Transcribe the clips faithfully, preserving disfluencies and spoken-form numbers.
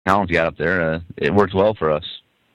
technology out there. Uh, it works well for us.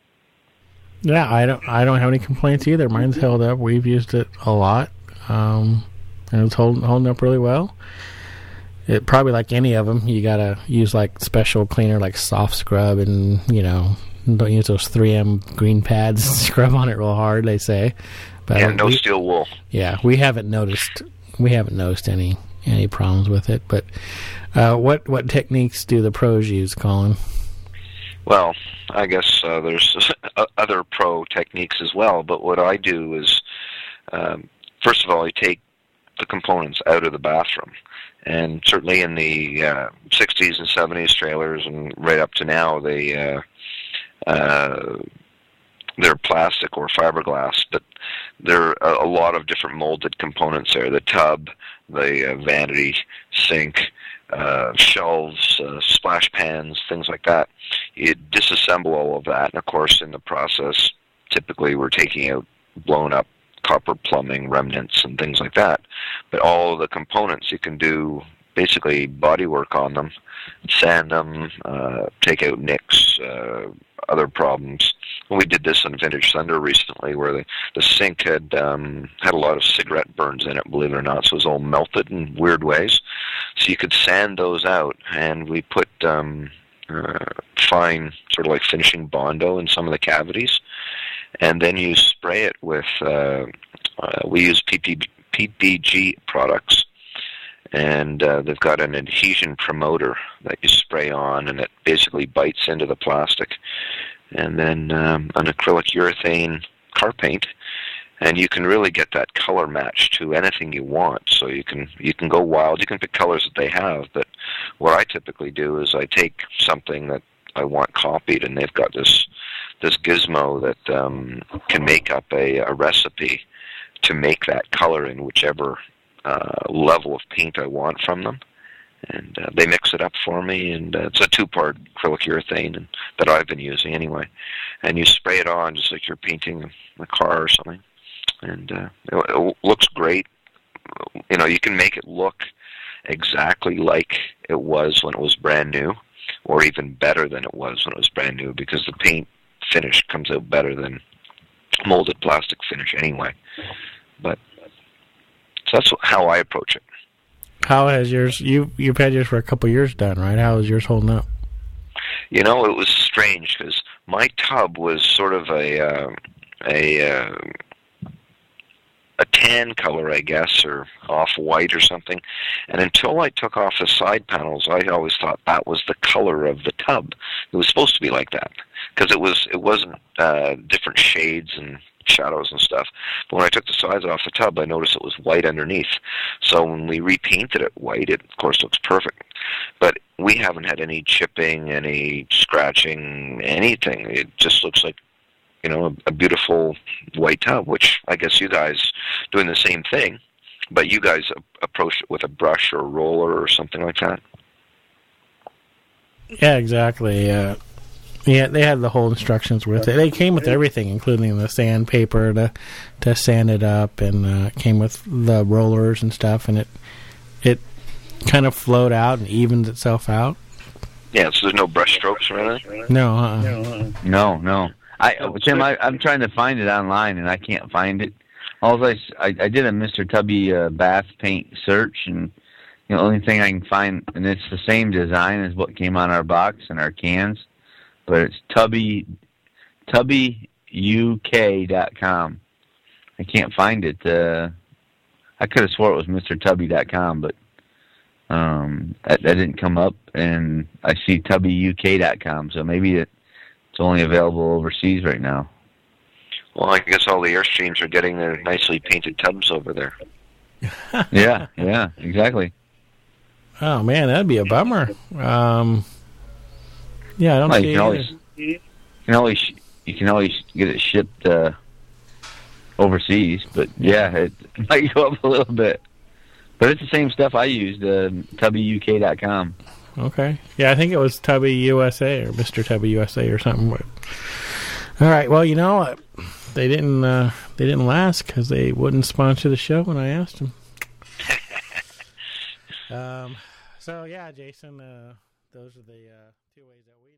Yeah, I don't. I don't have any complaints either. Mine's held up. We've used it a lot, um, and it's holding holding up really well. It probably like any of them, you gotta use like special cleaner, like soft scrub, and you know, don't use those three M green pads. Scrub on it real hard, they say. But yeah, no we, steel wool. Yeah, we haven't noticed. We haven't noticed any any problems with it. But uh, what what techniques do the pros use, Colin? Well, I guess uh, there's other pro techniques as well, but what I do is, um, first of all, I take the components out of the bathroom. And certainly in the uh, sixties and seventies trailers and right up to now, they, uh, uh, they're plastic or fiberglass, but there are a lot of different molded components there. The tub, the uh, vanity, sink, uh, shelves, uh, splash pans, things like that. You disassemble all of that, and of course in the process, typically we're taking out blown up copper plumbing remnants and things like that. But all of the components, you can do basically body work on them, sand them, uh, take out nicks, uh, other problems. We did this on Vintage Thunder recently, where the, the sink had um, had a lot of cigarette burns in it, believe it or not, so it was all melted in weird ways. So you could sand those out, and we put um, uh, fine, sort of like finishing Bondo in some of the cavities, and then you spray it with, uh, uh, we use P P G products, and uh, they've got an adhesion promoter that you spray on, and it basically bites into the plastic. And then um, an acrylic urethane car paint, and you can really get that color match to anything you want. So you can you can go wild. You can pick colors that they have, but what I typically do is I take something that I want copied, and they've got this this gizmo that um, can make up a, a recipe to make that color in whichever uh, level of paint I want from them. And uh, they mix it up for me, and uh, it's a two-part acrylic urethane and, that I've been using anyway. And you spray it on just like you're painting a car or something. And uh, it, it looks great. You know, you can make it look exactly like it was when it was brand new, or even better than it was when it was brand new, because the paint finish comes out better than molded plastic finish anyway. But so that's how I approach it. How has yours, you, you've had yours for a couple of years done, right? How is yours holding up? You know, it was strange because my tub was sort of a, uh, a, uh, a tan color, I guess, or off-white or something. And until I took off the side panels, I always thought that was the color of the tub. It was supposed to be like that because it, was, it wasn't uh, different shades and shadows and stuff. But when I took the sides off the tub, I noticed it was white underneath. So when we repainted it white, it of course looks perfect. But we haven't had any chipping, any scratching, anything. It just looks like, you know, a, a beautiful white tub, which I guess you guys doing the same thing, but you guys approached it with a brush or a roller or something like that. Yeah, exactly. Uh, yeah, they had the whole instructions with it. They came with everything, including the sandpaper to to sand it up, and uh, came with the rollers and stuff, and it it kind of flowed out and evened itself out. Yeah, so there's no brush strokes or anything? No, uh-uh. No, no. I, Tim, I, I'm trying to find it online, and I can't find it. All I, I, I did a Mister Tubby uh, bath paint search, and the only thing I can find, and it's the same design as what came on our box and our cans, but it's Tubby, Tubby U K dot com. I can't find it. Uh, I could have swore it was Mister Tubby dot com, but um, that, that didn't come up, and I see Tubby U K dot com, so maybe it, it's only available overseas right now. Well, I guess all the Airstreams are getting their nicely painted tubs over there. yeah, yeah, exactly. Oh man, that'd be a bummer. Um, yeah, I don't well, see you can always, you can always you can always get it shipped uh, overseas, but yeah, it might go up a little bit. But it's the same stuff I used, uh, Tubby U K dot com. Okay. Yeah, I think it was Tubby U S A or Mister Tubby U S A or something. But, all right. Well, you know, they didn't uh, they didn't last because they wouldn't sponsor the show when I asked them. um. So yeah, Jason. Uh, those are the uh, two ways that we.